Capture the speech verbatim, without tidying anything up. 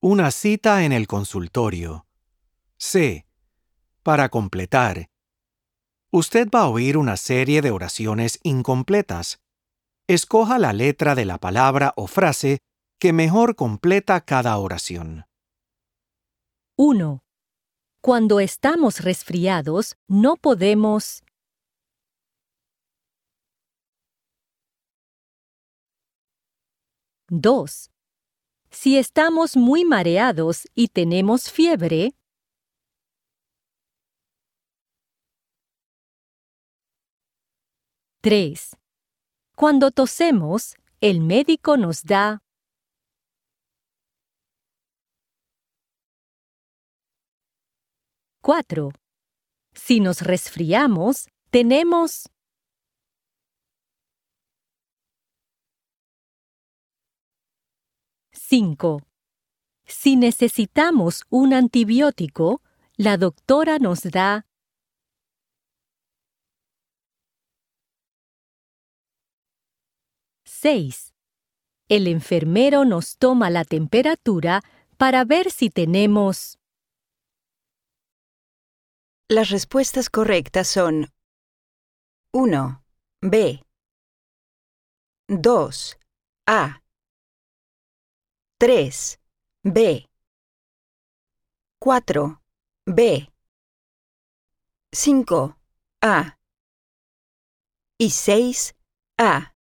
Una cita en el consultorio. C. Para completar. Usted va a oír una serie de oraciones incompletas. Escoja la letra de la palabra o frase que mejor completa cada oración. uno. Cuando estamos resfriados, no podemos. dos. Si estamos muy mareados y tenemos fiebre. tres. Cuando tosemos, el médico nos da. cuatro. Si nos resfriamos, tenemos. cinco. Si necesitamos un antibiótico, la doctora nos da. seis. El enfermero nos toma la temperatura para ver si tenemos. Las respuestas correctas son uno. B. dos. A. tres. B. cuatro. B. cinco. A. Y seis. A.